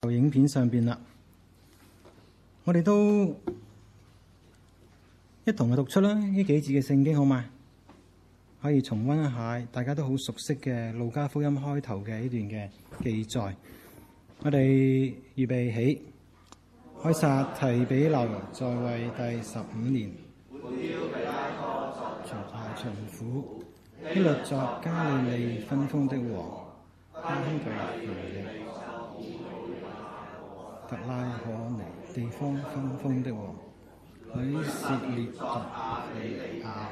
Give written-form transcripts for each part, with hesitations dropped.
影片上邊啦，我哋都一同去讀出啦呢幾節嘅聖經，好嗎？可以重溫一下大家都好熟悉嘅路加福音開頭嘅呢段嘅記載。我哋預備起，該撒提比留在位第15年，巡撫，希律作加利利分封的王，他兄弟腓力特拉可尼地方分封的王，喺涉列特腓利亞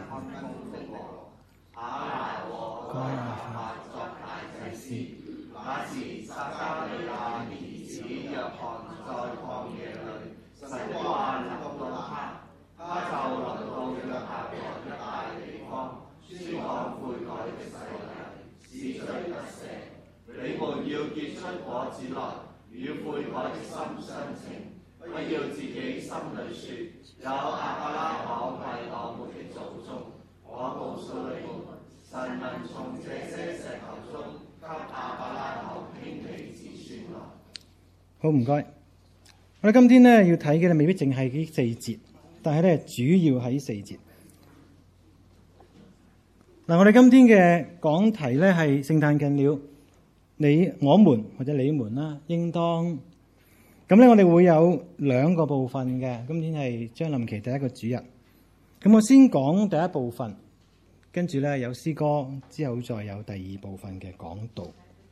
該亞法作大祭司。那時撒加利亞兒子約翰在曠野裏，神的話臨到他，他就臨到約旦河一帶地方，宣講悔改的洗禮，使罪得赦。你們要結出果子來，與悔改的心相稱，不要自己心裏說：有亞伯拉罕為我們的祖宗。我告訴你們，神能從這些石頭中給亞伯拉罕興起子孫來。好，唔該。我哋今天呢要睇嘅未必淨係呢4節，但係咧主要喺4節。嗱，我哋今天嘅講題咧係聖誕近了，我們或者你們啦，應當咁咧。我哋會有2個部分嘅。今天係將臨期第一個主日，咁我先講第一部分，跟住咧有詩歌，之後再有第2部分嘅講道。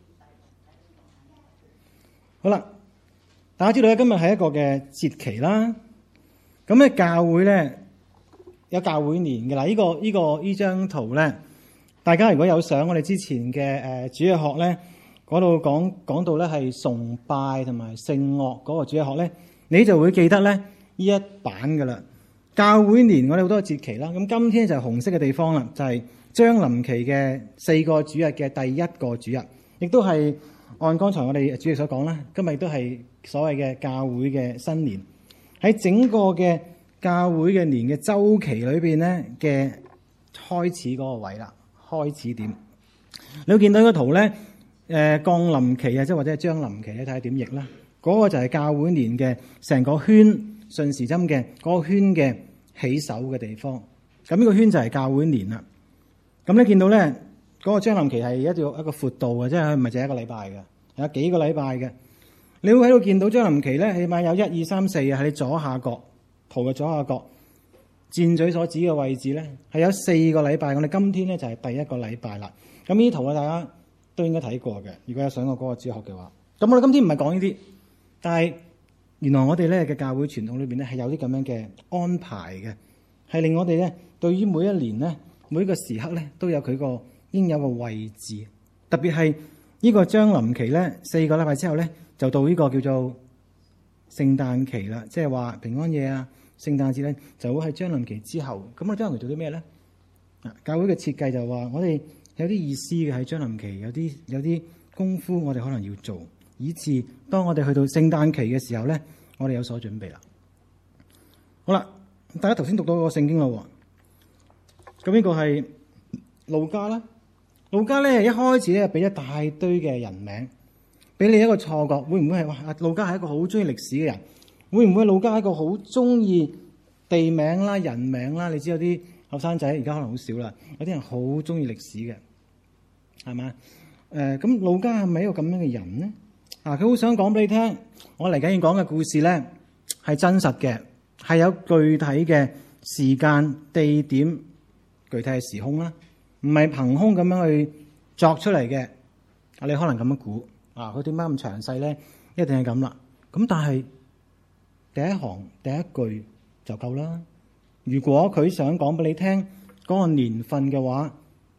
好啦，大家知道咧，今日係一個嘅節期啦。咁咧教會咧有教會年嘅啦。呢張圖咧，大家如果有上我哋之前嘅主日學咧，嗰度講到咧係崇拜同埋聖樂嗰個主日學咧，你就會記得咧呢一版噶啦。教會年我哋好多節期啦，咁今天就係紅色嘅地方啦，就係將臨期嘅4個主日嘅第1個主日，亦都係按剛才我哋主席所講啦，今日都係所謂嘅教會嘅新年。喺整個嘅教會嘅年嘅週期裏邊咧嘅開始嗰個位啦，開始點。你會見到個圖咧，降臨期啊，即係或者係將臨期咧，睇下點譯啦。嗰個就係教會年嘅成個圈順時針嘅嗰個圈嘅起手嘅地方。咁呢個圈就係教會年啦。咁你見到咧嗰個將臨期係一個闊度嘅，即係佢唔係淨係一個禮拜嘅，有幾個禮拜嘅。你會喺度見到將臨期咧，起碼有1、2、3、4啊，喺你左下角圖嘅左下角箭嘴所指嘅位置咧，係有4個禮拜。我哋今天咧就係第1個禮拜啦。咁呢啲圖啊，大家都應該睇過嘅。如果有上過嗰個主學嘅話，咁我哋今天唔係講呢啲，但係原來我哋咧嘅教會傳統裏邊咧係有啲咁樣嘅安排嘅，係令我哋咧對於每一年咧每一個時刻咧都有佢個應有嘅位置。特別係呢個將臨期咧4個禮拜之後咧，就到呢個叫做聖誕期啦，即係話平安夜啊、聖誕節咧，就會喺將臨期之後。咁我將臨期做啲咩咧？教會嘅設計就話我哋有啲意思嘅，喺將臨期有啲功夫我哋可能要做，以致當我哋去到聖誕期嘅時候咧，我哋有所準備啦。好啦，大家頭先讀到個聖經啦，咁呢個係路加啦。路加咧一開始咧俾一大堆嘅人名，俾你一個錯覺，會唔會係話路加係一個好中意歷史嘅人？會唔會路加係一個好中意地名啦、人名啦？你知有啲後生仔而家可能好少啦，有啲人好中意歷史嘅，係嘛？咁路加係咪一個咁樣嘅人呢？佢好想講俾你聽，我嚟緊要講嘅故事咧係真實嘅，係有具體嘅時間、地點、具體嘅時空啦，唔係憑空咁樣去作出嚟嘅。你可能咁樣估，佢點解咁詳細咧？一定係咁啦。咁但係第一行第一句就夠啦。如果佢想講俾你聽嗰個年份嘅話，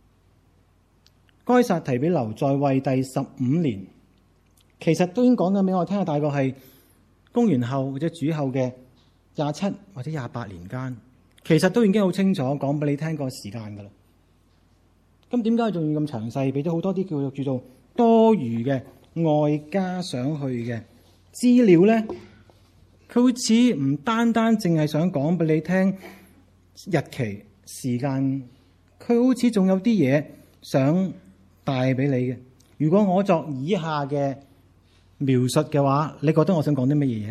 該撒提比留在位第15年，其實都已經講緊俾我聽，大概係公元後或者主後嘅27或者28年間，其實都已經好清楚講俾你聽個時間噶啦。咁點解仲要咁詳細，俾咗好多啲叫做多餘嘅外加上去嘅資料咧？佢好似唔單單淨係想講俾你聽日期時間，佢好似仲有啲嘢想帶俾你嘅。如果我作以下嘅描述嘅話，你覺得我想講啲乜嘢？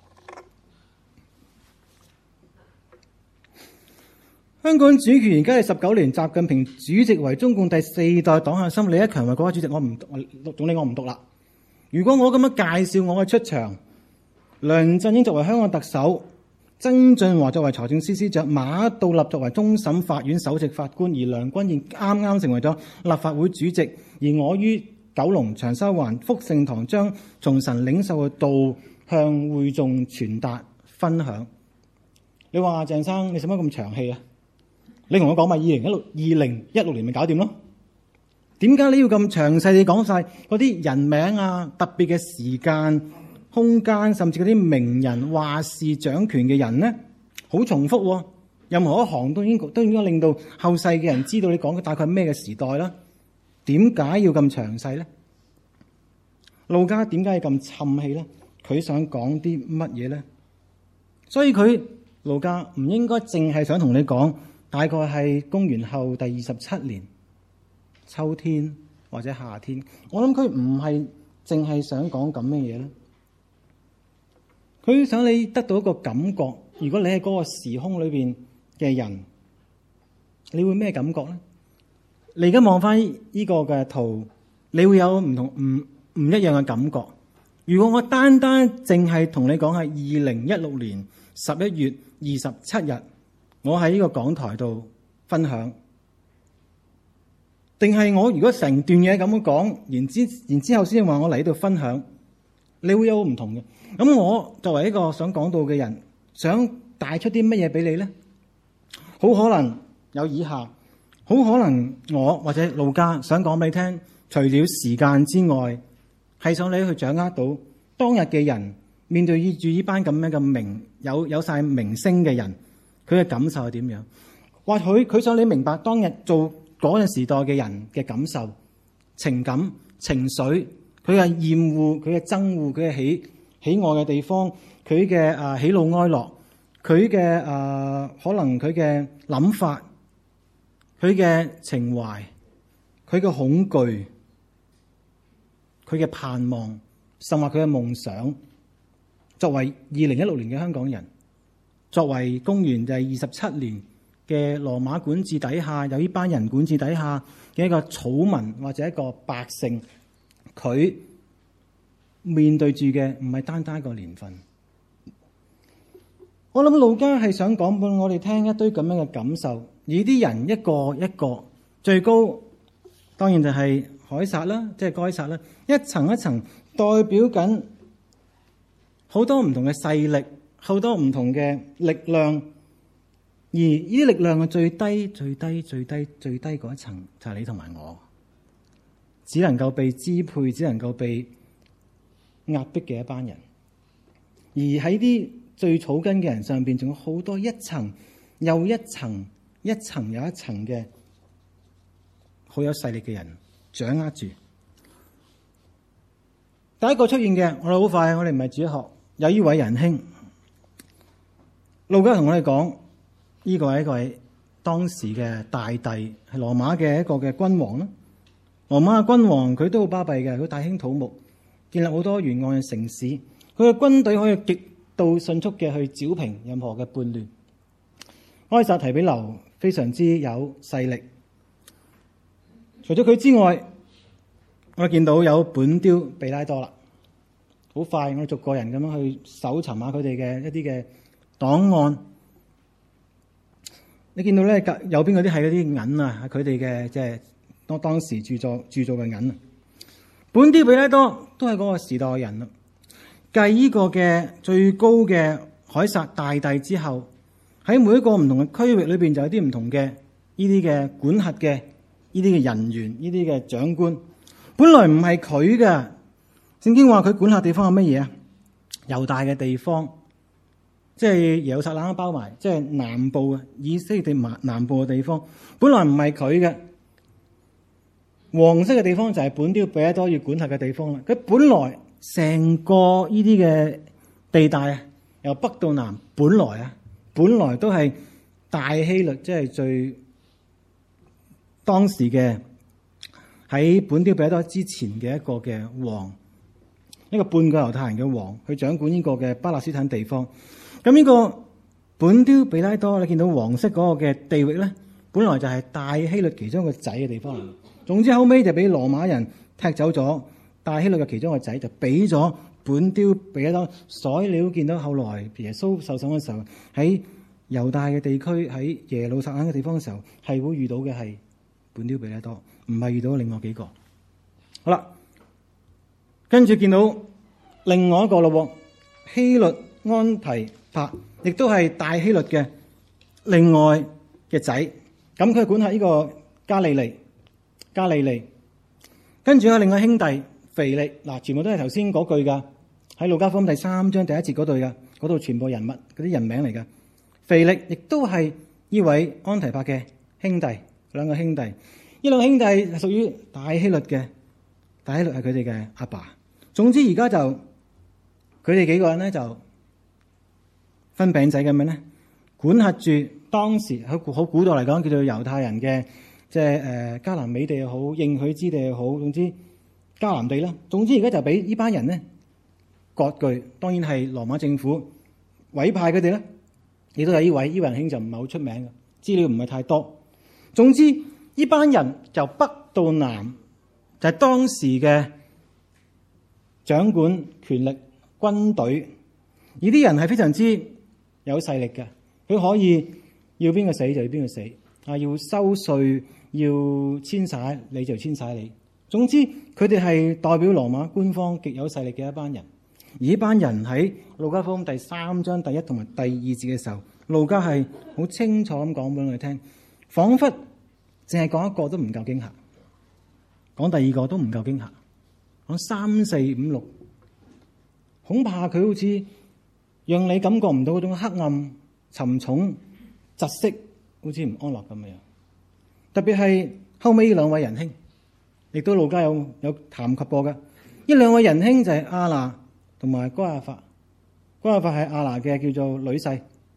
香港主權而家係19年，習近平主席為中共第4代黨核心，李克強為國家主席，總理我唔讀啦。如果我咁樣介紹我嘅出場，梁振英作為香港特首，曾俊華作為財政司司長，馬道立作為終審法院首席法官，而梁君彥啱啱成為咗立法會主席，而我於九龍長洲灣福聖堂將從神領受嘅道向會眾傳達分享。你話鄭生，你使乜咁長氣啊？你同我講埋2016年咪搞掂咯？點解你要咁詳細地講晒嗰啲人名啊、特別嘅時間、空間，甚至嗰啲名人話事掌權嘅人呢？好重複喎，任何一行都應該令到後世嘅人知道你講嘅大概係咩嘅時代啦。點解要咁詳細呢？路加點解要咁沉氣呢？佢想講啲乜嘢呢？所以路加唔應該淨係想同你講，大概係公元後第27年秋天或者夏天。我諗佢唔係淨係想講咁嘅嘢咧，佢想你得到一個感覺。如果你喺嗰個時空裏邊嘅人，你會咩感覺咧？你而家望翻呢個嘅圖，你會有唔一樣嘅感覺。如果我單淨係同你講係2016年11月27日，我喺呢個講台度分享，定係我如果成段嘢咁樣講，然之後先話我嚟呢度分享，你會有唔同嘅。咁我作為一個想講道嘅人，想帶出啲乜嘢俾你呢？好可能有以下，好可能我或者路加想講俾你聽，除了時間之外，係想你去掌握到當日嘅人面對住呢班咁樣嘅有晒明星嘅人，佢嘅感受係點樣？或許佢想你明白當日做嗰陣時代嘅人嘅感受、情感、情緒，佢嘅厭惡、佢嘅憎惡、佢嘅喜愛嘅地方，佢嘅喜怒哀樂，佢嘅可能佢嘅諗法，佢嘅情懷，佢嘅恐懼，佢嘅盼望，甚或佢嘅夢想。作為2016年嘅香港人，作為公元第27年嘅羅馬管治底下，有呢班人管治底下嘅一個草民或者一個百姓，佢面對住嘅唔係單一個年份。我諗路加係想講俾我哋聽一堆咁樣嘅感受，而啲人一個一個，最高當然就係凱撒啦，即係該撒啦，一層一層代表緊好多唔同嘅勢力，好多唔同嘅力量，而呢啲力量嘅最低嗰一層就係你同埋我，只能夠被支配，只能夠被壓迫嘅一班人。而喺啲最草根嘅人上邊，仲有好多一層又一層、一層又一層嘅好有勢力嘅人掌握住。第一個出現嘅，我哋好快，我哋唔係主學。有呢位仁兄，路加同我哋講，呢個係一個當時嘅大帝，係羅馬嘅一個嘅君王啦。羅馬嘅君王佢都好巴閉嘅，佢大興土木，建立好多沿岸嘅城市，佢嘅軍隊可以極度迅速嘅去剿平任何嘅叛亂。該撒提比留非常之有勢力。除咗佢之外，我見到有本丟彼拉多啦。好快，我哋逐個人咁樣去搜尋下佢哋嘅一啲嘅檔案。你見到咧，右邊嗰啲係嗰啲銀啊，佢哋嘅即係當時鑄造嘅銀啊。本丟彼拉多都係嗰個時代嘅人啦。繼呢個嘅最高嘅凱撒大帝之後，喺每一個唔同嘅區域裏邊就有啲唔同嘅呢啲嘅管轄嘅呢啲嘅人員，呢啲嘅長官，本來唔係佢嘅。聖經話佢管轄地方係乜嘢啊？猶大嘅地方，即係耶路撒冷包埋，即係南部以色列地南部嘅地方，本來唔係佢嘅。黃色嘅地方就係本丟彼拉多要管轄嘅地方啦。佢本來成個呢啲嘅地帶啊，由北到南，本來都係大希律，即係最當時嘅喺本丟彼拉多之前嘅一個嘅王。 一個半個猶太人嘅王去掌管呢個嘅巴勒斯坦地方。咁呢個本丟彼拉多，你見到黃色嗰個嘅地域咧，本來就係大希律其中一個仔嘅地方。總之後尾就俾羅馬人踢走咗，大希律嘅其中一個仔就俾咗本丟彼拉多。所以你都見到後來耶穌受審嘅時候，喺猶大嘅地區，喺耶路撒冷嘅地方嘅時候，係會遇到嘅係本丟彼拉多，唔係遇到另外幾個。好啦，跟住見到另外一個咯，希律安提帕，亦都係大希律嘅另外嘅仔。咁佢管轄呢個加利利。跟住有另外兄弟腓力，嗱，全部都係頭先嗰句噶，喺路加福音第3章第1節嗰度噶，嗰度全部人物嗰啲人名嚟噶。腓力亦都係呢位安提帕嘅兄弟，兩個兄弟。呢兩個兄弟係屬於大希律嘅，大希律係佢哋嘅阿爸。總之而家就佢哋幾個人咧就分餅仔咁樣咧，管轄住當時好古代嚟講叫做猶太人嘅。即係迦南美地又好，應許之地又好，總之迦南地啦。總之而家就俾呢班人咧割據，當然係羅馬政府委派佢哋啦。亦都有呢位仁兄就唔係好出名嘅，資料唔係太多。總之呢班人由北到南就係當時嘅掌管權力軍隊，而啲人係非常之有勢力嘅，佢可以要邊個死就要邊個死，啊要收稅。要遷徙你就遷徙你，總之佢哋係代表羅馬官方極有勢力嘅一班人。而呢班人喺路加福音第3章第1同埋第2節嘅時候，路加係好清楚咁講俾我哋聽，彷彿淨係講一個都唔夠驚嚇，講第二個都唔夠驚嚇，講3、4、5、6，恐怕佢好似讓你感覺唔到嗰種黑暗、沉重、窒息，好似唔安樂咁樣。特別係後尾呢兩位仁兄，亦都路加有談及過嘅。呢兩位仁兄就係亞拿同埋該亞法。該亞法係亞拿嘅叫做女婿，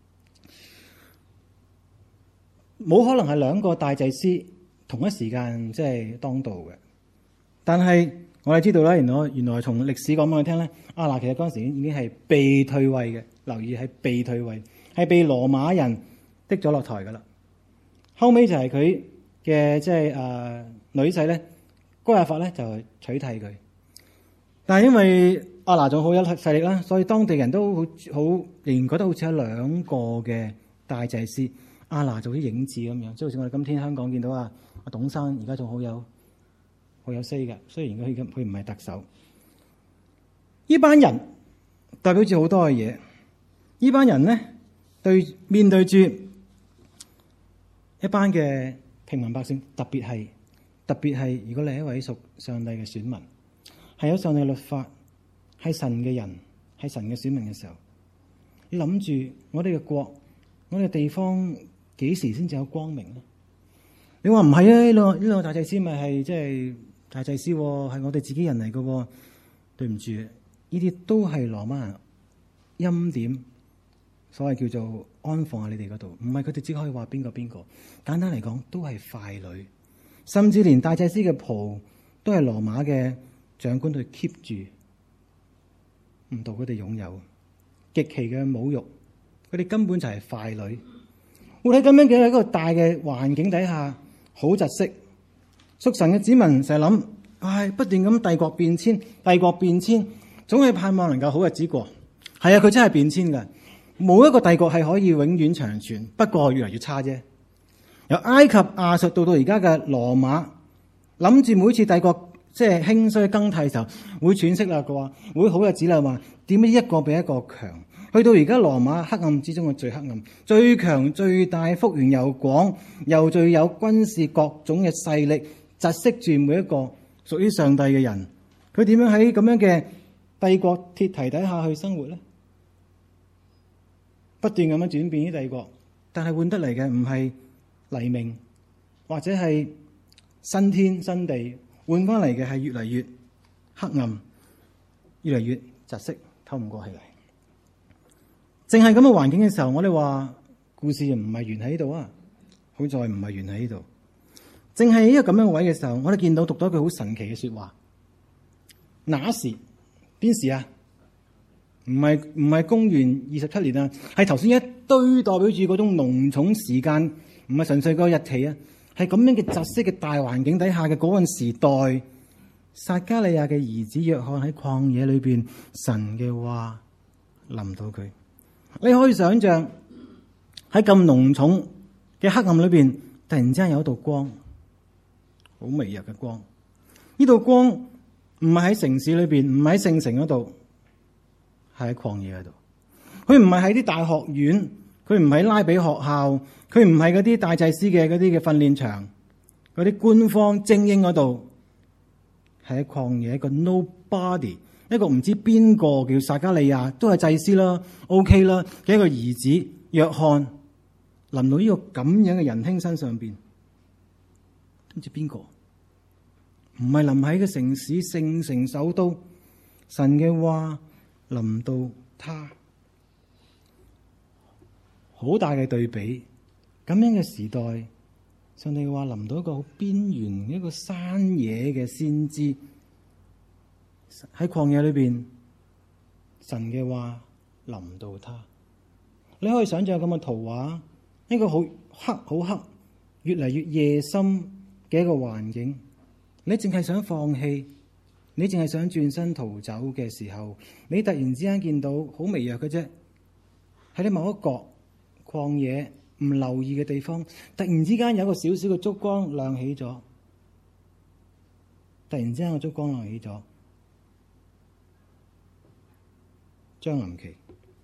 冇可能係兩個大祭司同一時間即係當道嘅。但係我哋知道咧，原來從歷史講俾我聽咧，亞拿其實嗰陣時已經係被退位嘅。留意係被退位，係被羅馬人滴咗落台噶啦。後尾就係佢嘅即係女婿咧，該亞法咧就取替佢。但係因為亞拿仲好有勢力啦，所以當地人都好仍然覺得好似有兩個嘅大祭司，亞拿做啲影子咁樣，即係好似我哋今天香港見到阿董生而家仲好有 say 嘅，雖然佢唔係特首。呢班人代表住好多嘅嘢，呢班人咧面對住一班嘅平民百姓，特別係如果你係一位屬上帝嘅選民，係有上帝嘅律法，係神嘅人，係神嘅選民嘅時候，你諗住我哋嘅國，我哋嘅地方幾時先至有光明咧？你話唔係啊？呢兩個大祭司咪係即係大祭司，係我哋自己人嚟嘅。對唔住，呢啲都係羅馬人欽點，所謂叫做安放喺你哋嗰度，唔係佢哋只可以話邊個。簡單嚟講，都係傀儡，甚至連大祭司嘅袍都係羅馬嘅長官去 keep 住，唔到佢哋擁有，極其嘅侮辱，佢哋根本就係傀儡。活喺咁樣嘅一個大嘅環境底下，好窒息。屬神嘅子民成日諗，不斷咁帝國變遷，總係盼望能夠好日子過。係啊，佢真係變遷㗎，冇一個帝國係可以永遠長存，不過越嚟越差啫。由埃及、亞述到而家嘅羅馬，諗住每次帝國即係興衰更替嘅時候會喘息啦，佢話會好日子啦，話點解一個比一個強？去到而家羅馬黑暗之中嘅最黑暗、最強、最大、幅員又廣，又最有軍事各種嘅勢力，窒息住每一個屬於上帝嘅人。佢點樣喺咁樣嘅帝國鐵蹄底下去生活咧？不斷咁樣轉變啲帝國，但係換得嚟嘅唔係黎明或者係新天新地，換翻嚟嘅係越嚟越黑暗，越嚟越窒息，透唔過氣嚟。淨係咁嘅環境嘅時候，我哋話故事唔係完喺呢度啊！好在唔係完喺呢度，淨係呢個咁樣嘅位嘅時候，我哋見到讀到一句好神奇嘅說話。那時邊時啊？唔係公元27年啊，係頭先一堆代表住嗰種濃重時間，唔係純粹個日期啊，係咁樣嘅窒息嘅大環境底下嘅嗰陣時代，撒迦利亞嘅兒子約翰喺曠野裏邊，神嘅話臨到佢。你可以想象喺咁濃重嘅黑暗裏邊，突然之間有一道光，好微弱嘅光。呢道光唔係喺城市裏邊，唔係喺聖城嗰度，係喺曠野嗰度。佢唔係喺啲大學院，佢唔係拉比學校，佢唔係嗰啲大祭司嘅嗰啲嘅訓練場，嗰啲官方精英嗰度，係喺曠野一個 nobody， 一個唔知邊個叫撒迦利亞，都係祭司啦 ，OK 啦嘅一個兒子約翰，臨到呢個咁樣嘅人兄身上邊，唔知邊個？唔係臨喺個城市聖城首都，神嘅話臨到他，好大嘅對比。咁樣嘅時代，上帝嘅話臨到一個好邊緣一個山野嘅先知，喺曠野裏邊，神嘅話臨到他。你可以想象咁嘅圖畫，一個好黑好黑，越嚟越夜深嘅一個環境。你淨係想放棄，你淨係想轉身逃走嘅時候，你突然之間見到好微弱嘅啫，喺你某一角曠野唔留意嘅地方，突然之間有一個小小嘅燭光亮起咗，突然之間個燭光亮起咗，將臨期。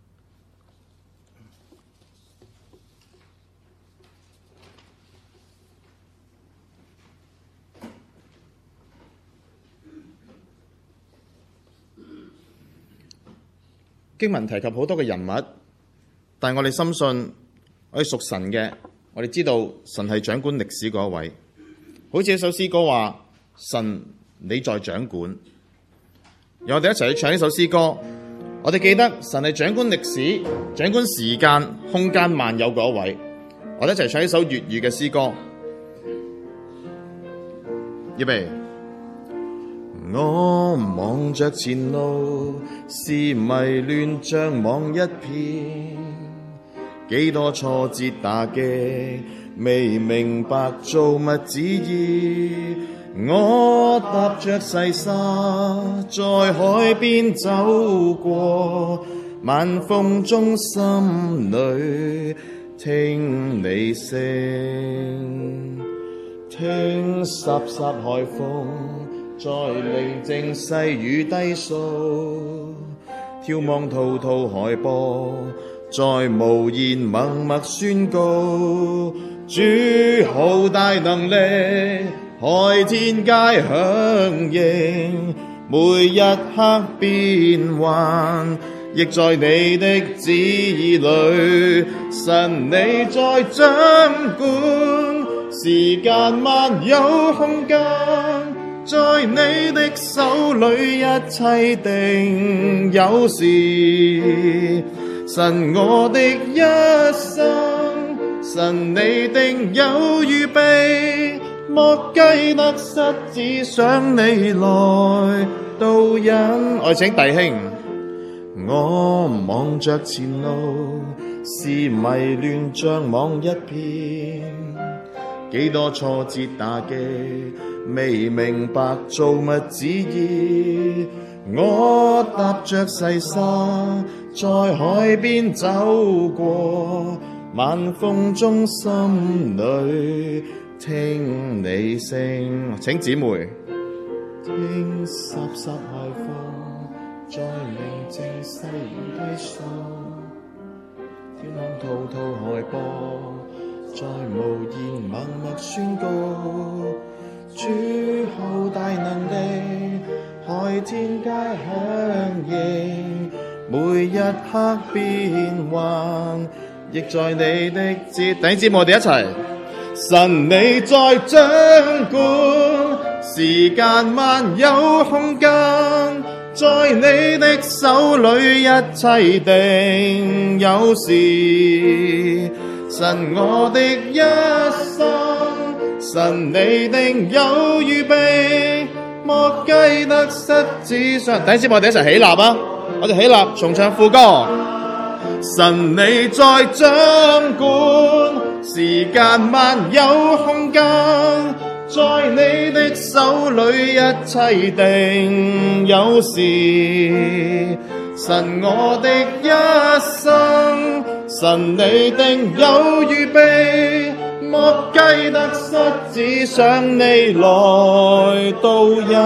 經文提及好多嘅人物，但係我哋深信，我哋屬神嘅，我哋知道神係掌管歷史嗰一位。好似一首詩歌話：神你在掌管。讓我哋一齊去唱呢首詩歌。我哋記得神係掌管歷史、掌管時間、空間萬有嗰一位。我哋一齊唱呢首粵語嘅詩歌。預備。我望着前路，是迷亂像網一片，幾多挫折打擊，未明白造物旨意。我踏着細沙，在海邊走過，晚風中心裏聽你聲，聽颯颯海風在寧靜細雨低訴，眺望滔滔海波，在無言默默宣告，主好大能力，海天皆響應，每一刻變幻，亦在你的旨意裏。神你在掌管，時間萬有空間，在你的手裏一切定有時。神我的一生，神你定有預備，莫計得失，只想你來導引。我請弟兄，我望着前路，是迷亂像網一片，幾多挫折打擊，未明白造物旨意。我踏着細沙，在海邊走過，晚風中心裏聽你聲。請姊妹聽颯颯海風，在寧靜細雨低訴，天空滔滔海波，在無言默默宣告，主好大能力，海天皆響應，每一刻變幻，亦在你的節。弟兄姊妹，我哋一齊。神你在掌管，時間萬有空間，在你的手裏一切定有時。神我的一生，神你定有預備， 莫計得失之上。第一節我哋一齊起立啊！我哋起立重唱副歌。神你在掌管，時間萬有空間，在你的手裏一切定有時。神我的一生，神你定有預備，莫計得失，只想你來導引。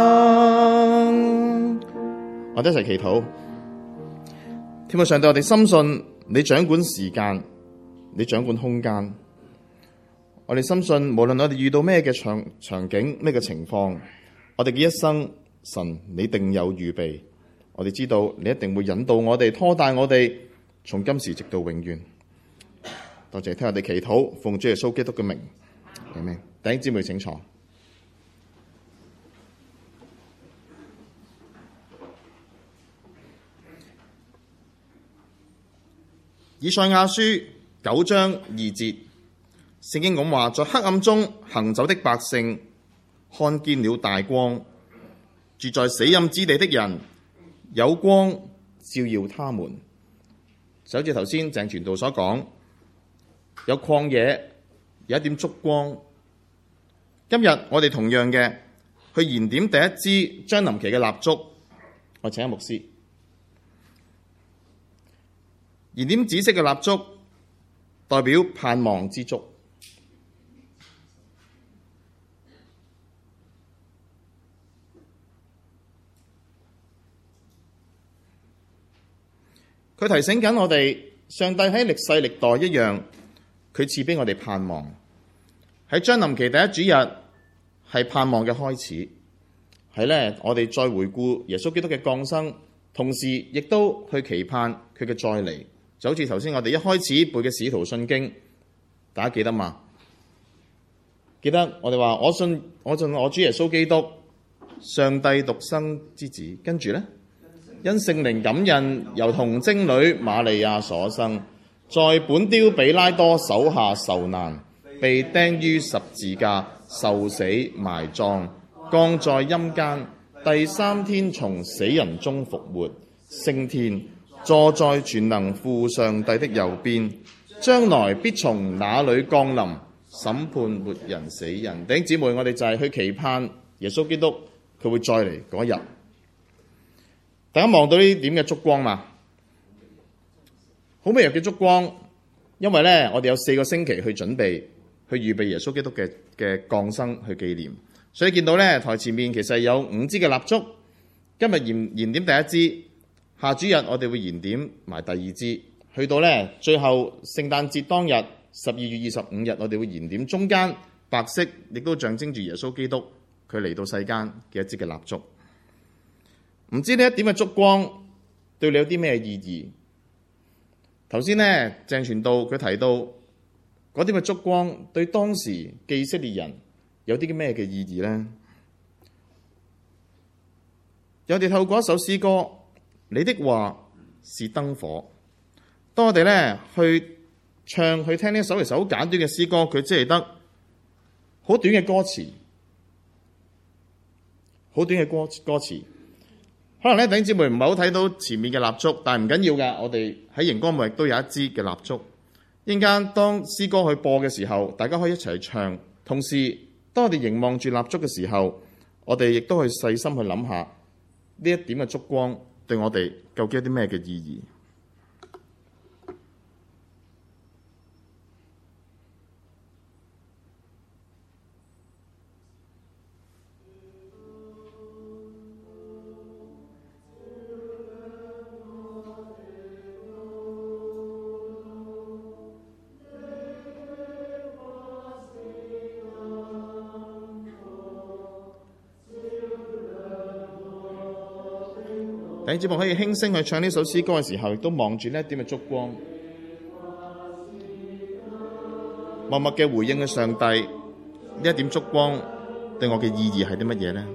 我哋一齊祈禱。天父上帝，我哋深信你掌管時間，你掌管空間。我哋深信無論我哋遇到咩嘅場景，咩嘅情況，我哋嘅一生，神你定有預備。我哋知道你一定會引導我哋，拖帶我哋，從今時直到永遠。多謝聽我哋祈禱，奉主耶穌基督嘅名，阿們。弟兄姊妹請坐。以賽亞書9章2節，聖經咁話：在黑暗中行走的百姓看見了大光，住在死蔭之地的人有光照耀他們。就好似頭先鄭傳道所講，有曠野有一點燭光。今日我哋同樣嘅去燃點第一支將臨期嘅蠟燭。我請牧師燃點紫色嘅蠟燭，代表盼望之燭。佢提醒緊我哋，上帝喺歷世歷代一樣，佢賜俾我哋盼望。喺將臨期第一主日係盼望嘅開始，係呢，我哋再回顧耶穌基督嘅降生，同時亦都去期盼佢嘅再嚟。就好似頭先我哋一開始背嘅使徒信經，大家記得嘛？記得我哋話我信我主耶穌基督，上帝獨生之子。跟住呢，因聖靈感孕，由童貞女瑪利亞所生，在本丟彼拉多手下受難，被釘於十字架，受死埋葬，降在陰間，第3天從死人中復活，升天，坐在全能父上帝的右邊，將來必從那裏降臨，審判活人死人。弟兄姊妹，我哋就係去期盼耶穌基督佢會再嚟嗰日。大家望到呢點嘅燭光嘛？好微弱嘅燭光，因為呢，我哋有4個星期去準備，去預備耶穌基督嘅降生去紀念。所以見到呢，台前面其實有5支嘅蠟燭，今日燃點第一支，下主日我哋會燃點埋第2支，去到呢，最後聖誕節當日12月25日，我哋會燃點中間白色，亦都象徵住耶穌基督佢嚟到世間嘅一支嘅蠟燭。唔知呢一點嘅燭光對你有啲咩意義？頭先呢，鄭傳道佢提到嗰點嘅燭光對當時嘅以色列人有啲咩嘅意義呢？有哋透過一首詩歌，你的話是燈火。當我哋呢去唱去聽呢一首其實好簡短嘅詩歌，佢只係得好短嘅歌詞，好短嘅歌詞。可能咧，弟兄姊妹唔係好睇到前面嘅蠟燭，但係唔緊要㗎。我哋喺熒光幕亦都有一支嘅蠟燭。一陣間當詩歌去播嘅時候，大家可以一齊去唱。同時，當我哋凝望住蠟燭嘅時候，我哋亦都去細心去諗下呢一點嘅燭光對我哋究竟有啲咩嘅意義。弟兄姊妹可以輕聲去唱呢首詩歌嘅時候，亦都望住呢一點嘅燭光，默默嘅回應嘅上帝。呢一點燭光對我嘅意義係啲乜嘢呢？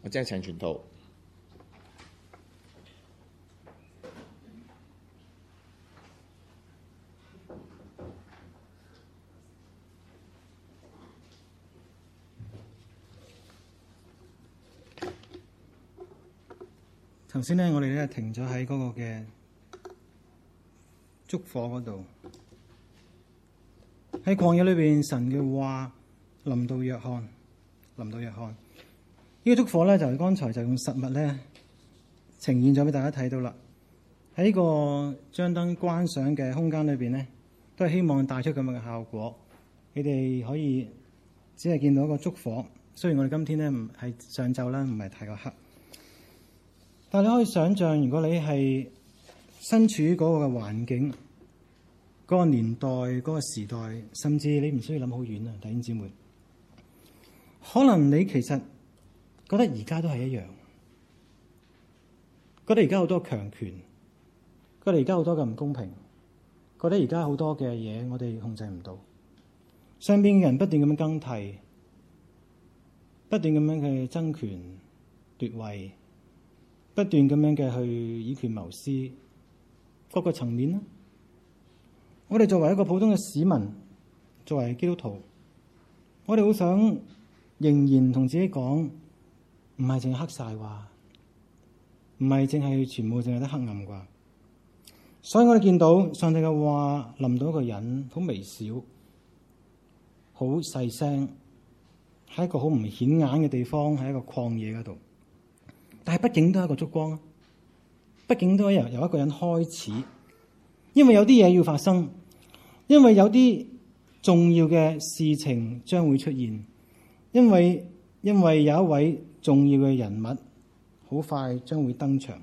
我即係請傳道。 頭先咧，我哋咧停咗喺嗰個嘅燭火嗰度，喺曠野裏邊，神嘅話臨到約翰，呢個燭火咧就係剛才就用實物咧呈現咗俾大家睇到啦。喺個將燈關上嘅空間裏邊咧，都係希望帶出咁樣嘅效果。你哋可以只係見到一個燭火，雖然我哋今天咧唔係上晝啦，唔係太過黑。但你可以想象，如果你係身處嗰個嘅環境、嗰個年代、嗰個時代，甚至你唔需要諗好遠啊，弟兄姊妹。可能你其實覺得而家都係一樣，覺得而家好多強權，覺得而家好多嘅唔公平，覺得而家好多嘅嘢我哋控制唔到，身邊嘅人不斷咁樣更替，不斷咁樣去爭權奪位。不斷咁樣嘅去以權謀私，各個層面啦。我哋作為一個普通嘅市民，作為基督徒，我哋好想仍然同自己講，唔係淨係黑晒啩，唔係淨係全部淨係得黑暗啩。所以我哋見到上帝嘅話臨到一個人，好微小，好細聲，喺一個好唔顯眼嘅地方，喺一個曠野嗰度。但係畢竟都係一個燭光，畢竟都係由一個人開始，因為有啲嘢要發生，因為有啲重要嘅事情將會出現，因為有一位重要嘅人物好快將會登場，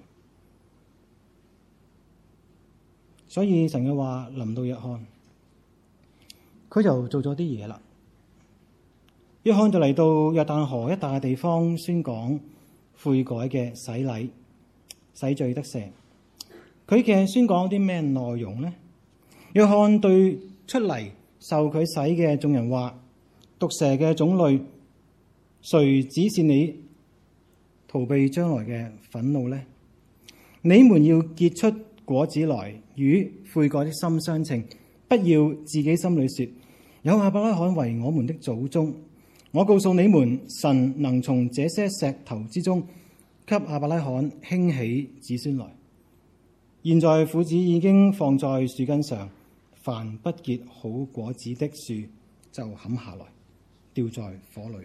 所以神嘅話臨到約翰，佢就做咗啲嘢啦。約翰就嚟到約旦河一帶嘅地方宣講悔改嘅洗禮，洗罪得赦。佢嘅宣講啲咩內容呢？約翰對出嚟受佢洗嘅眾人話：毒蛇嘅種類，誰指示你逃避將來嘅憤怒呢？你們要結出果子來，與悔改的心相稱，不要自己心裏說：有亞伯拉罕為我們的祖宗。我告訴你們，神能從這些石頭之中給亞伯拉罕興起子孫來。現在斧子已經放在樹根上，凡不結好果子的樹就砍下來，掉在火裏。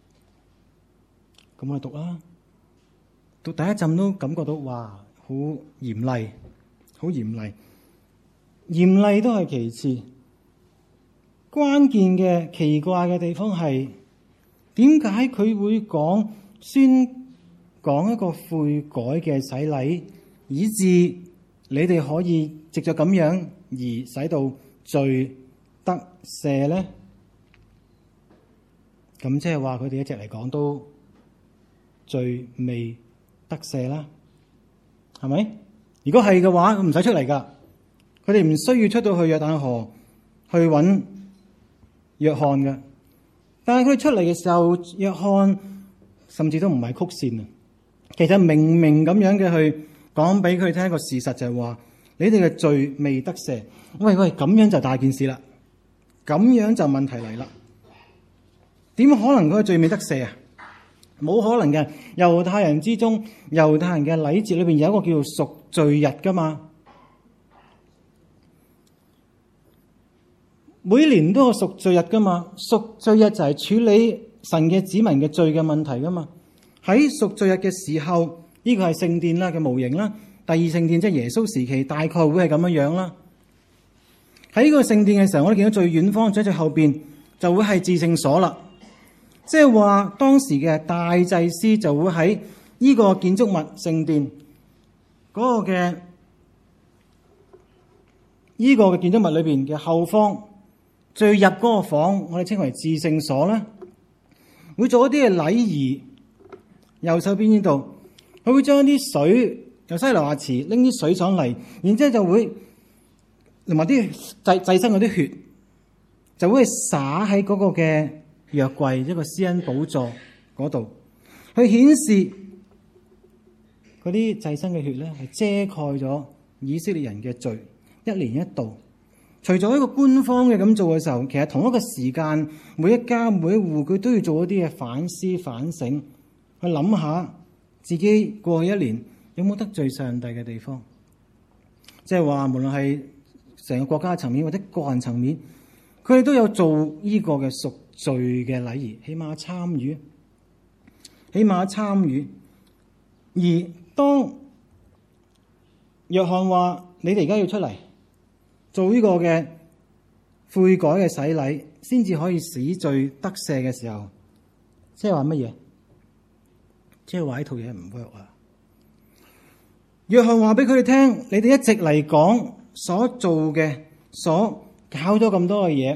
咁我哋讀啦，讀第一陣都感覺到哇，好嚴厲，好嚴厲。嚴厲都係其次，關鍵嘅奇怪嘅地方係，點解佢會宣講一個悔改嘅洗禮，以致你哋可以藉着咁樣而使到罪得赦呢？咁即係話佢哋一直嚟講都罪未得赦啦，係咪？如果係嘅話，佢唔使出嚟噶，佢哋唔需要出到去約旦河去揾約翰嘅。但係佢哋出嚟嘅時候，約翰甚至都唔係曲線啊！其實明明咁樣嘅去講俾佢聽一個事實，就係話你哋嘅罪未得赦。喂，咁樣就大件事啦，咁樣就問題嚟啦。點可能嗰個罪未得赦啊？冇可能嘅。猶太人之中，猶太人嘅禮節裏邊有一個叫做贖罪日噶嘛。每年都有贖罪日噶嘛，贖罪日就係處理神嘅子民嘅罪嘅問題噶嘛。喺贖罪日嘅時候，呢個係聖殿啦嘅模型啦。第二聖殿即係耶穌時期，大概會係咁樣樣啦。喺呢個聖殿嘅時候，我哋見到最遠方、最後邊就會係至聖所啦。即係話當時嘅大祭司就會喺呢個建築物聖殿嗰個嘅呢個嘅建築物裏邊嘅後方，最入嗰個房，我哋稱為至聖所啦，會做一啲嘅禮儀。右手邊呢度，佢會將啲水由西羅亞池拎啲水上嚟，然之後就會同埋啲祭牲嗰啲血，就會灑喺嗰個嘅約櫃一個施恩寶座嗰度。佢去顯示嗰啲祭牲嘅血咧係遮蓋咗以色列人嘅罪，一年一度。除咗一個官方嘅咁做嘅時候，其實同一個時間，每一家每一戶佢都要做一啲嘅反思反省，去諗下自己過去一年有冇得罪上帝嘅地方。即係話無論係成個國家層面或者個人層面，佢哋都有做呢個嘅贖罪嘅禮儀，起碼參與。而當約翰話你哋而家要出嚟做呢個嘅悔改嘅洗禮，先至可以使罪得赦嘅時候，即係話乜嘢？即係話呢套嘢唔 work 啊！約翰話俾佢哋聽，你哋一直嚟講所做嘅，所搞咗咁多嘅嘢，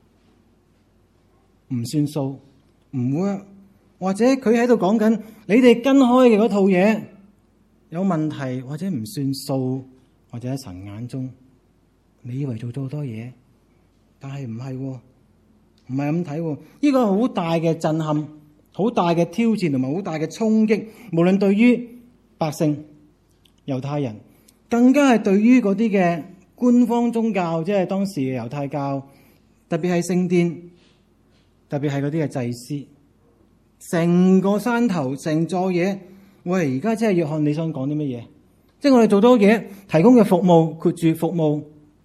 唔算數，唔 work，或者佢喺度講緊你哋跟開嘅嗰套嘢有問題，或者唔算數，或者喺神眼中，你以為做咗好多嘢，但係唔係，唔係咁睇。呢個好大嘅震撼，好大嘅挑戰，同埋好大嘅衝擊。無論對於百姓、猶太人，更加係對於嗰啲嘅官方宗教，即係當時嘅猶太教，特別係聖殿，特別係嗰啲嘅祭司，成個山頭，成座嘢。喂，而家即係約翰，你想講啲乜嘢？即係我哋做多嘢，提供嘅服務，括住服務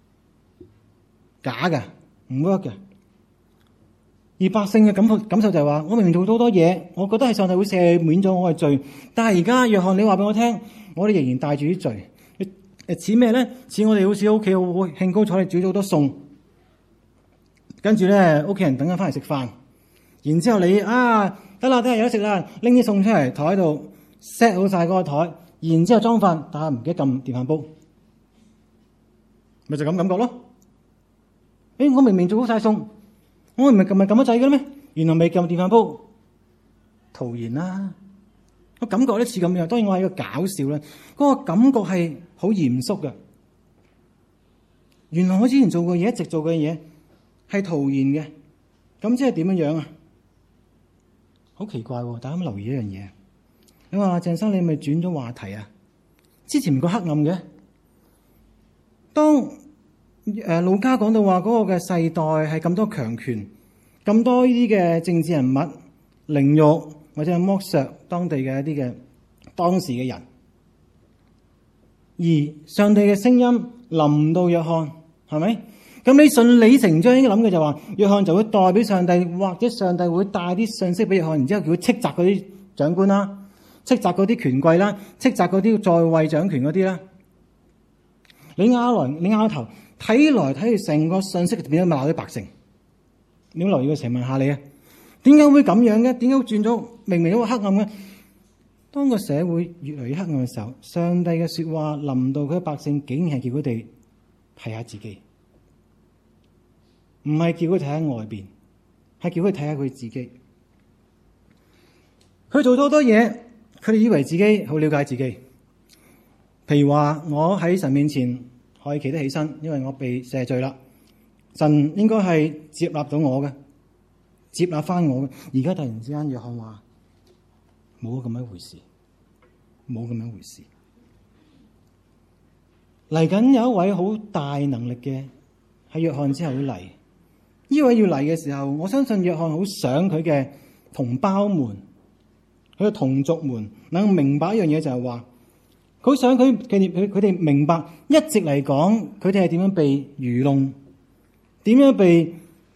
假嘅，唔 work 嘅。而百姓嘅感受就係話，我明明做多多嘢，我覺得係上帝會赦免咗我嘅罪，但係而家約翰你話俾我聽，我哋仍然帶住啲罪。似咩咧？似我哋好似屋企好興高采烈煮咗好多餸，跟住咧屋企人等緊翻嚟食飯，然之後你得啦有得食啦，拎啲餸出嚟台喺度 set 好晒嗰個台，然之後裝飯，但係唔記得撳電飯煲，咪就咁感覺咯。我明明做好晒餸，我唔係撳咗掣嘅咩？原來未撳電飯煲，徒然啦。個感覺咧似咁樣，當然我係一個搞笑啦。嗰個感覺係好嚴肅嘅。原來我之前做過嘢，一直做嘅嘢係徒然嘅，咁即係點樣啊？好奇怪喎！大家有冇留意一樣嘢？你話鄭生，你咪轉咗話題啊？之前唔夠黑暗嘅。當路加講到話嗰個嘅世代係咁多強權，咁多呢啲嘅政治人物凌辱或者係剝削當地嘅一啲嘅當時嘅人，而上帝嘅聲音臨到約翰，係咪？咁你順理成章應該諗嘅就話，約翰就會代表上帝，或者上帝會帶啲信息俾約翰，然之後叫佢斥責嗰啲長官啦，斥責嗰啲權貴啦，斥責嗰啲在位掌權嗰啲啦。你拗頭睇來睇去，成個信息變咗鬧啲百姓。你有冇留意過？成日問下你啊，點解會咁樣嘅？點解會轉咗明明一個黑暗嘅？當個社會越嚟越黑暗嘅時候，上帝嘅說話臨到佢嘅百姓，竟然係叫佢哋睇下自己，唔係叫佢睇下外邊，係叫佢睇下佢自己。佢做咗好多嘢，佢哋以為自己好了解自己。譬如話，我喺神面前可以企得起身，因為我被赦罪啦。神應該係接納到我嘅，接納翻我嘅。而家突然之間，約翰話冇咁樣一回事，冇咁樣一回事。嚟緊有一位好大能力嘅喺約翰之後會嚟。呢位要嚟嘅時候，我相信約翰好想佢嘅同胞們、佢嘅同族們能夠明白一樣嘢，就係話佢想佢哋明白，一直嚟講佢哋係點樣被愚弄，點樣被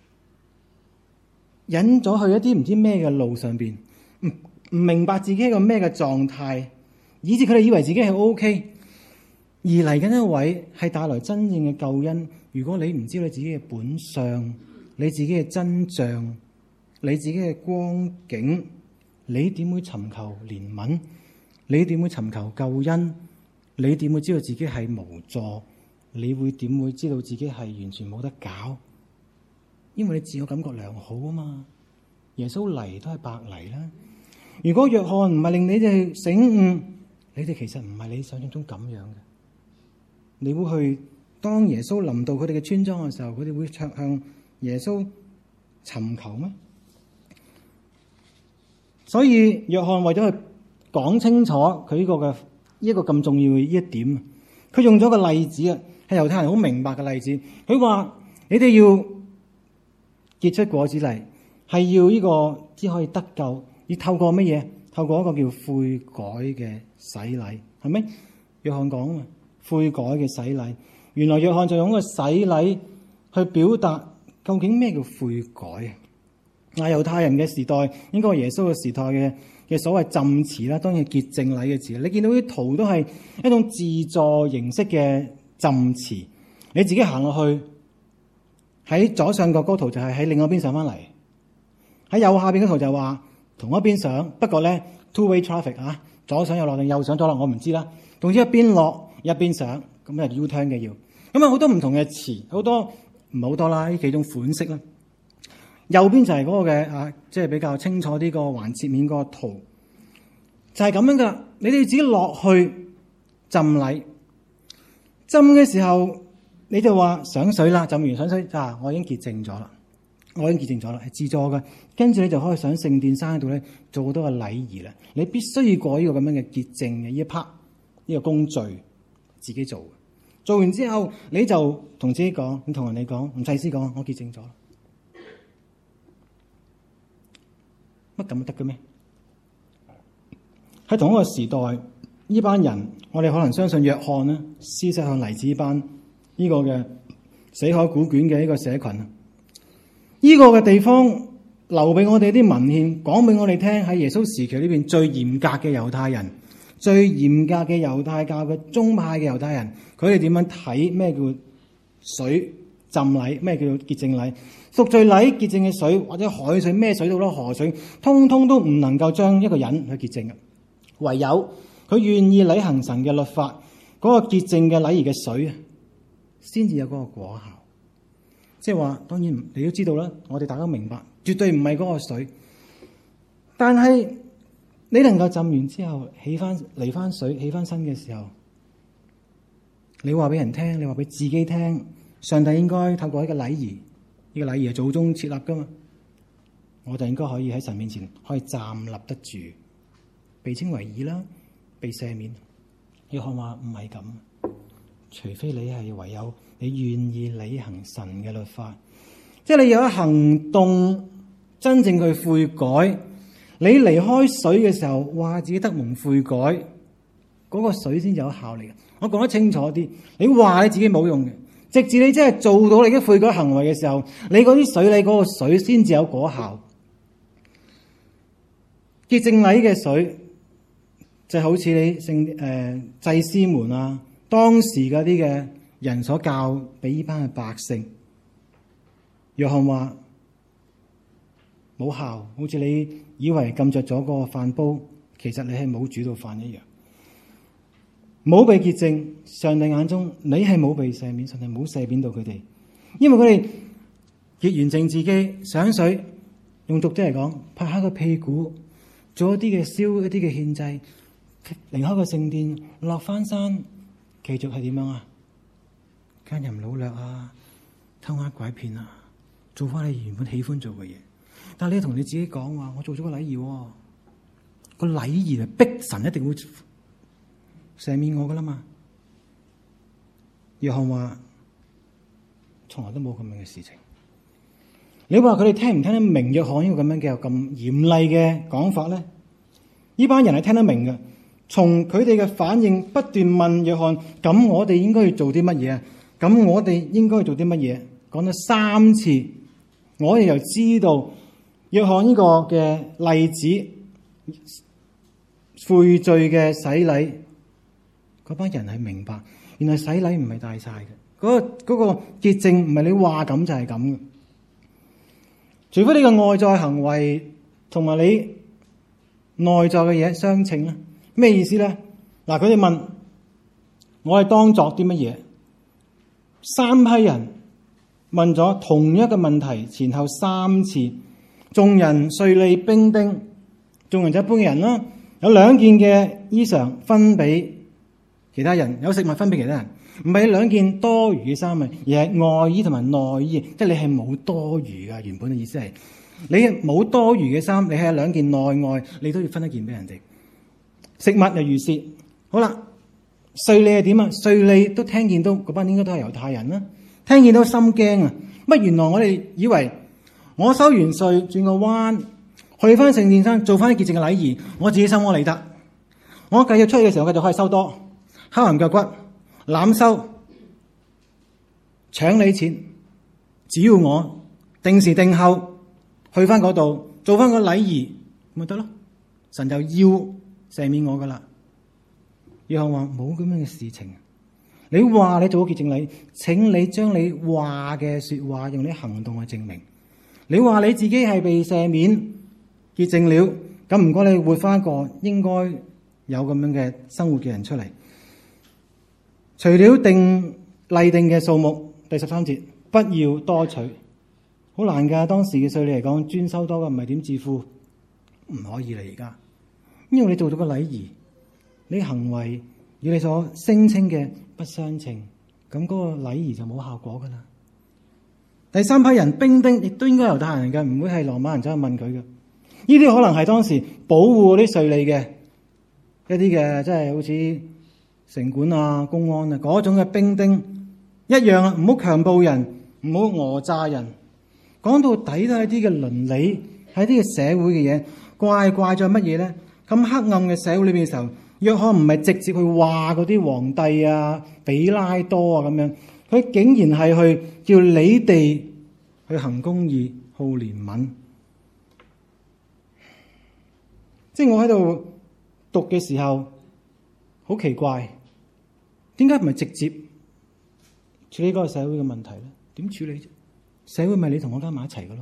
引咗去一啲唔知咩嘅路上邊，唔明白自己係個咩嘅狀態，以致佢哋以為自己係 OK。而嚟緊一位係帶來真正嘅救恩。如果你唔知道你自己嘅本相，你自己嘅真相，你自己嘅光景，你點會尋求憐憫？你點會尋求救恩？你點會知道自己係無助？你會點會知道自己係完全冇得搞？因為你自我感覺良好啊嘛。耶穌嚟都係白嚟啦。如果約翰唔係令你哋醒悟，你哋其實唔係你想象中咁樣嘅。你會去當耶穌臨到佢哋嘅村莊嘅時候，佢哋會向耶穌尋求咩？ 所以約翰為咗去講清楚佢呢個嘅一個咁重要嘅呢一點，佢用咗個例子啊，係猶太人好明白嘅例子。佢話：你哋要結出果子嚟，係要呢個只可以得救，要透過乜嘢？透過一個叫悔改嘅洗禮，係咪？約翰講啊，悔改嘅洗禮。原來約翰就用個洗禮去表達究竟咩叫悔改啊？猶太人嘅時代，應該係耶穌嘅時代嘅所謂浸池啦，當然係潔淨禮嘅詞。你見到啲圖都係一種自助形式嘅浸池，你自己行落去，喺左上角嗰圖就係喺另外一邊上翻嚟，喺右下邊嗰圖就話同一邊上，不過咧 two-way traffic 啊，左上右落定右上左落我唔知啦。總之一邊落一邊上，咁係 U-turn 嘅要。咁啊好多唔同嘅詞，好多唔係好多啦，呢幾種款式啦。右邊就係嗰個嘅即係比較清楚啲個橫切面嗰個圖，就係咁樣噶。你哋自己落去浸禮，浸嘅時候你就話上水啦，浸完上水我已經潔淨咗啦，係自助嘅。跟住你就可以上聖殿山嗰度咧做好多個禮儀啦。你必須要過呢個咁樣嘅潔淨嘅呢一 part 呢個工序，自己做。做完之後你就同自己講，你同人哋講，唔祭司講，我潔淨咗。乜咁得嘅咩？喺同一個時代，呢班人，我哋可能相信約翰呢，施洗向嚟自呢班呢個嘅死海古卷嘅呢個社群啊。呢個嘅地方留俾我哋啲文獻，講俾我哋聽，喺耶穌時期呢邊最嚴格嘅猶太人，最嚴格嘅猶太教嘅宗派嘅猶太人，佢哋點樣睇咩叫水浸禮，咩叫潔淨禮？贖罪禮潔淨嘅水或者海水，咩水都好，河水通通都唔能夠將一個人去潔淨嘅。唯有佢願意履行神嘅律法，嗰個潔淨嘅禮儀嘅水啊，先至有嗰個果效。即係話，當然你都知道啦，我哋大家明白，絕對唔係嗰個水。但係你能夠浸完之後離翻水起翻身嘅時候，你話俾人聽，你話俾自己聽，上帝應該透過一個禮儀。呢個禮儀係祖宗設立噶嘛，我就應該可以喺神面前可以站立得住，被稱為義啦，被赦免。約翰話唔係咁，除非你係唯有你願意履行神嘅律法，即係你有行動真正去悔改，你離開水嘅時候話自己得蒙悔改，嗰個水先有效力嘅。我講得清楚啲，你話你自己冇用嘅。直至你真係做到你嘅悔改行為嘅時候，你嗰啲水，你嗰個水先至有果效。潔淨禮嘅水就好似你祭司們啊，當時嗰啲嘅人所教俾呢班嘅百姓。約翰話冇效，好似你以為撳着咗嗰個飯煲，其實你係冇煮到飯一樣。冇被潔淨，上帝眼中你係冇被赦免，上帝冇赦免到佢哋，因為佢哋潔完淨自己，上水，用俗啲嚟講，拍下個屁股，做一啲嘅燒一啲嘅獻祭，離開個聖殿，落翻山，繼續係點樣啊？奸淫擄掠啊，偷呃拐騙啊，做翻你原本喜歡做嘅嘢。但係你同你自己講話，我做咗個禮儀，個禮儀係逼神一定會赦免我噶啦嘛？約翰話從來都冇咁樣嘅事情。你話佢哋聽唔聽得明約翰呢個咁樣嘅咁嚴厲嘅講法咧？呢班人係聽得明嘅，從佢哋嘅反應不斷問約翰：咁我哋應該要做啲乜嘢啊？咁我哋應該要做啲乜嘢？講咗3次，我哋就知道約翰呢個嘅例子，悔罪嘅洗禮。嗰班人係明白，原來洗禮唔係大晒嘅，嗰個潔淨唔係你話咁就係咁嘅，除非你個外在行為同埋你內在嘅嘢相稱啦。咩意思咧？嗱，佢哋問我哋當作啲乜嘢？3批人問咗同一個問題，前後3次，眾人稅吏兵丁，眾人就一般嘅人啦，有2件嘅衣裳分俾其他人，有食物分俾其他人，唔係2件多餘嘅衫啊，而係外衣同埋內衣，即係你係冇多餘噶。原本嘅意思係你冇多餘嘅衫，你係兩件內外，你都要分一件俾人哋。食物又如是。好啦，稅吏係點啊？稅吏都聽見到嗰班應該都係猶太人啦，聽見到心驚啊！乜原來我哋以為我收完稅轉個彎，去翻聖殿山做翻啲潔淨嘅禮儀，我自己心安理得。我繼續出去嘅時候，繼續可以收多，敲人腳骨，濫收，搶你錢，只要我定時定候去翻嗰度做翻個禮儀，咪得咯。神就要赦免我噶啦。約翰話冇咁樣嘅事情。你話你做咗潔淨禮，請你將你話嘅說話用你行動去證明。你話你自己係被赦免潔淨了，咁唔該你活翻一個應該有咁樣嘅生活嘅人出嚟。除了例定嘅數目，第13節，不要多取。好難噶，當時嘅稅吏嚟講，專收多嘅唔係點致富，唔可以啦而家，因為你做咗個禮儀，你行為與你所聲稱嘅不相稱，咁嗰個禮儀就冇效果噶啦。第三批人兵丁亦都應該猶太人嘅，唔會係羅馬人走去問佢嘅。呢啲可能係當時保護嗰啲稅吏嘅一啲嘅，即係好似城管啊、公安啊嗰種嘅兵丁一樣啊，唔好強暴人，唔好訛詐人。講到底都係啲嘅倫理，係啲嘅社會嘅嘢。怪在乜嘢咧？咁黑暗嘅社會裏邊嘅時候，約翰唔係直接去話嗰啲皇帝啊、比拉多啊咁樣，佢竟然係去叫你哋去行公義、好憐憫。即係我喺度讀嘅時候，好奇怪，點解唔係直接處理嗰個社會嘅問題咧？點處理啫？社會咪你同我加埋一齊嘅咯。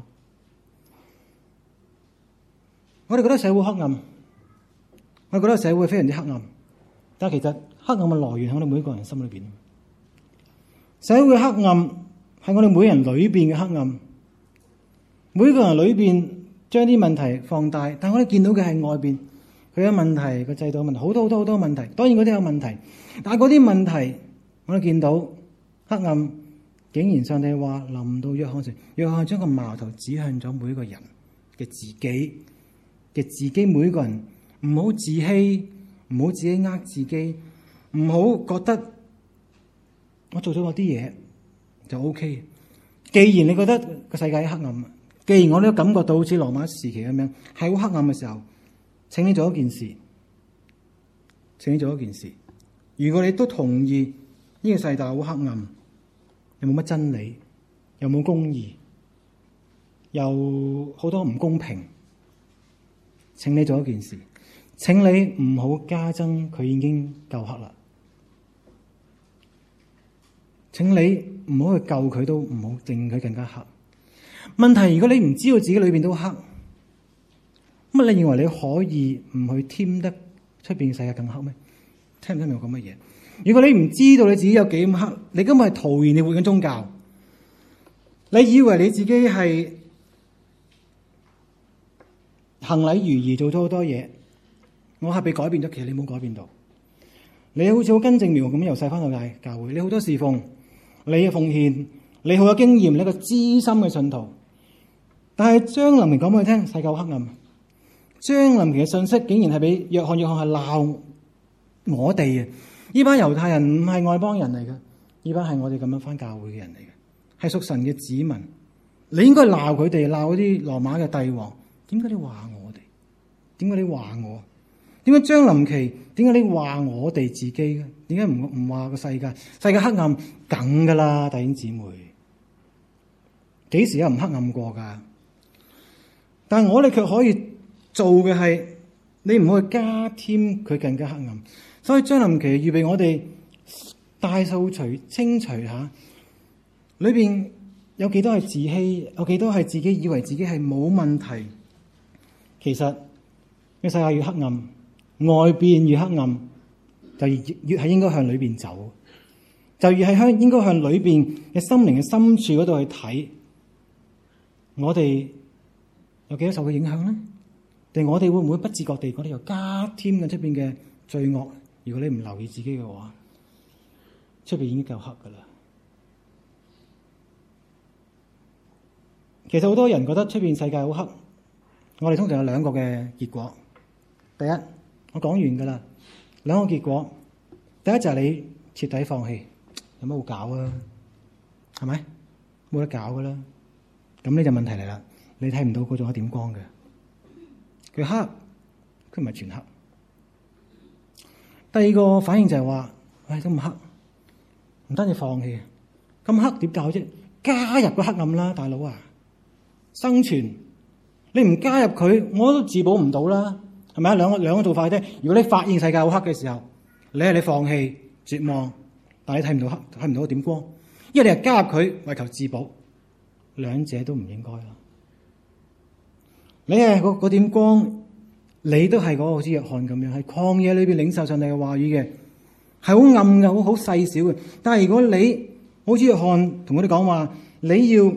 我哋覺得社會黑暗，我哋覺得社會非常之黑暗，但係其實黑暗嘅來源喺我哋每一個人心裏邊。社會嘅黑暗係我哋每人裏邊嘅黑暗，每個人裏邊將啲問題放大，但係我哋見到嘅係外邊佢有問題，個制度嘅問題，好多問題。當然嗰啲有問題，但係嗰啲問題我哋見到黑暗，竟然上帝話臨到約翰時，約翰將個矛頭指向咗每一個人嘅自己，每一個人唔好自欺，唔好自己呃自己，唔好覺得我做咗嗰啲嘢就 OK。既然你覺得個世界黑暗，既然我都感覺到好似羅馬時期咁樣係好黑暗嘅時候，請你做一件事，如果你都同意呢個世界好黑暗，又冇乜真理，又冇公義，又好多唔公平，請你做一件事，請你唔好加增佢已經夠黑啦。請你唔好去救佢，都唔好令佢更加黑。問題，如果你唔知道自己裏邊都黑，乜你認為你可以唔去添得出邊嘅世界更黑咩？聽唔聽明我講乜嘢？如果你唔知道你自己有幾咁黑，你根本係徒然你活緊宗教。你以為你自己係行禮如儀，做咗好多嘢，我係被改變咗，其實你冇改變到。你好似好根正苗紅咁由細翻到大教會，你好多侍奉，你嘅奉獻，你好有經驗，你一個資深嘅信徒。但係將臨期講俾佢聽，世界好黑暗。將臨期嘅信息竟然係俾約翰係鬧我哋嘅。呢班猶太人唔係外邦人嚟嘅，呢班係我哋咁樣翻教會嘅人嚟嘅，係屬神嘅子民。你應該鬧佢哋，鬧嗰啲羅馬嘅帝王。點解你話我哋？點解你話我？點解將臨期？點解你話我哋自己嘅？點解唔話個世界？世界黑暗梗噶啦，弟兄姊妹，幾時有唔黑暗過噶？但係我哋卻可以做嘅係，你唔好去加添佢更加黑暗。所以將臨期預備我哋大掃除、清除下，裏邊有幾多係自欺，有幾多係自己以為自己係冇問題。其實個世界越黑暗，外邊越黑暗，就越係應該向裏邊走，就越係應該向裏邊嘅心靈嘅深處嗰度去睇。我哋有幾多受佢影響咧？定我哋會唔會不自覺地，我哋又加添緊出邊嘅罪惡？如果你唔留意自己嘅話，出邊已經夠黑噶啦。 其實好多人覺得出邊世界好黑，我哋通常有兩個嘅結果。第一，我講完㗎啦，兩個結果。第一就係你徹底放棄，有乜好搞啊？係咪？冇得搞㗎啦。咁呢就問題嚟啦，你睇唔到嗰種一點光嘅，佢黑，佢唔係全黑。第二個反應就係話，唉，咁黑，唔單止放棄，咁黑點搞啫？加入個黑暗啦，大佬啊！生存，你唔加入佢，我都自保唔到啦，係咪啊？兩個做法啫。如果你發現世界好黑嘅時候，你放棄絕望，但係你睇唔到黑，睇唔到點光，因為你係加入佢為求自保，兩者都唔應該啦。你係嗰點光，你都係嗰個好似約翰咁樣，喺曠野裏邊領受上帝嘅話語嘅，係好暗嘅，好細小嘅。但係如果你好似約翰同我哋講話，你要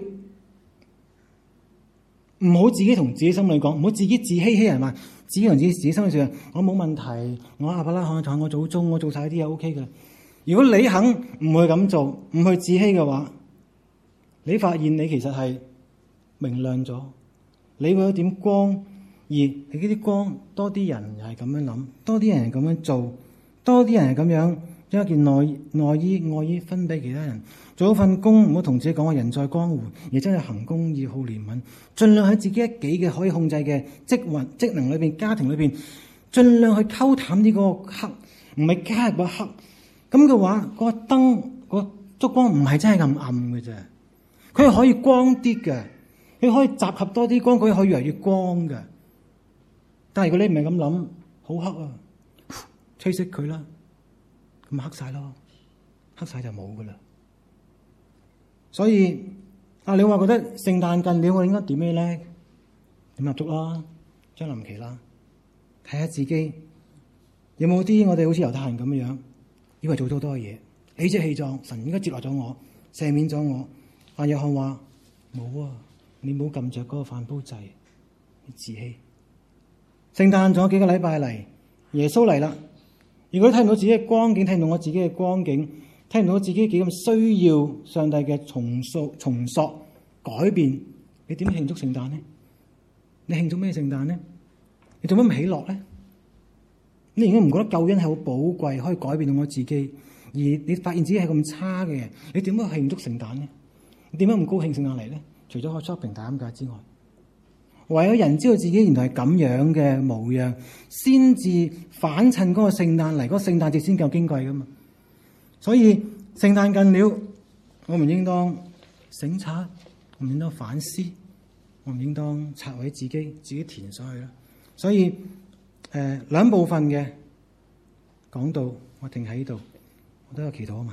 唔好自己同自己心裏講，唔好自己自欺欺人嘛。自己同自己心裏說，我冇問題，我亞伯拉罕同我祖宗，我做晒啲嘢 OK 嘅。如果你肯唔去咁做，唔去自欺嘅話，你發現你其實係明亮咗，你會有點光，而你呢啲光多啲人係咁樣諗，多啲人係咁樣做，多啲人係咁樣將一件內衣外衣分俾其他人，做一份工，唔好同自己講話人在江湖，而真係行公義好憐憫，盡量喺自己一己嘅可以控制嘅職能裏邊、家庭裏邊，盡量去溝淡呢個黑，唔係加入個黑。咁嘅話，個燈個燭光唔係真係咁暗嘅啫，佢係可以光啲嘅，佢可以集合多啲光，佢可以越嚟越光嘅。但係如果你唔係咁諗，好黑啊，吹熄佢啦。咁黑晒咯，黑晒就冇噶啦。所以你話覺得聖誕近了，我應該點咩咧？點蠟燭啦，將臨期啦，睇下自己有冇啲我哋好似猶太人咁樣，以為做咗好多嘢，理直氣壯，神應該接納咗我，赦免咗我。但約翰話冇啊，你冇撳着嗰個飯煲掣，你自欺。聖誕仲有幾個禮拜嚟，耶穌嚟啦。如果睇唔到自己嘅光景，睇唔到我自己嘅光景，睇唔到自己幾咁需要上帝嘅重塑改變，你點慶祝聖誕呢？你慶祝咩聖誕呢？你做乜唔喜樂呢？你應該唔覺得救恩係好寶貴，可以改變到我自己，而你發現自己係咁差嘅，你點樣慶祝聖誕呢？你點解唔高興聖誕嚟呢？除咗去 shopping 大減價之外，唯有人知道自己原來係咁樣嘅模樣，先至反襯嗰個聖誕嚟，嗰個聖誕節先夠矜貴噶嘛。所以聖誕近了，我唔應當省察，我唔應當反思，我唔應當拆毀自己填上去啦。所以兩部分嘅講道，我停喺呢度，我都有祈禱啊嘛。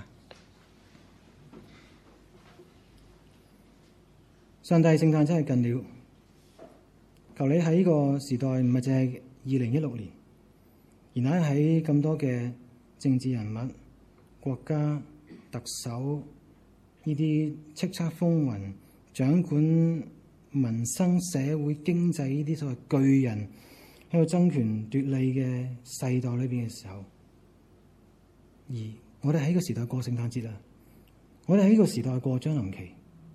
上帝，聖誕真係近了。求你喺呢個時代唔係淨係2016年，然後喺咁多嘅政治人物、國家、特首呢啲叱咤風雲、掌管民生、社會、經濟呢啲所謂巨人喺度爭權奪利嘅世代裏邊嘅時候，而我哋喺呢個時代過聖誕節啊！我哋喺呢個時代過將臨期，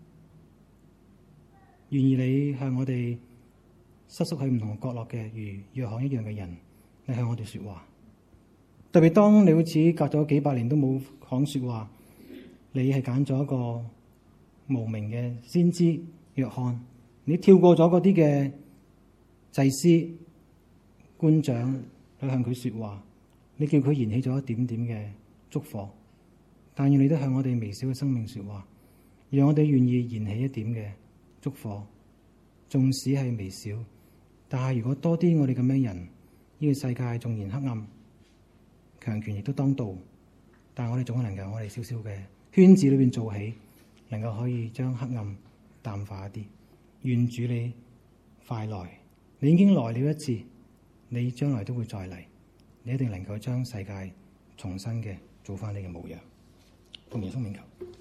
願意你向我哋瑟縮喺唔同角落嘅如約翰一樣嘅人，你向我哋說話。特別當你好似隔咗幾百年都冇講說話，你係揀咗一個無名嘅先知約翰，你跳過咗嗰啲嘅祭司官長去向佢說話，你叫佢燃起咗一點點嘅燭火，但願你都向我哋微小嘅生命說話，讓我哋願意燃起一點嘅燭火，縱使係微小。但係如果多啲我哋咁樣人，呢個世界縱然黑暗，強權亦都當道，但係我哋總係能夠我哋少少嘅圈子裏邊做起，能夠可以將黑暗淡化一啲。願主你快來，你已經來了一次，你將來都會再嚟，你一定能夠將世界重新嘅做翻你嘅模樣。奉耶穌名求。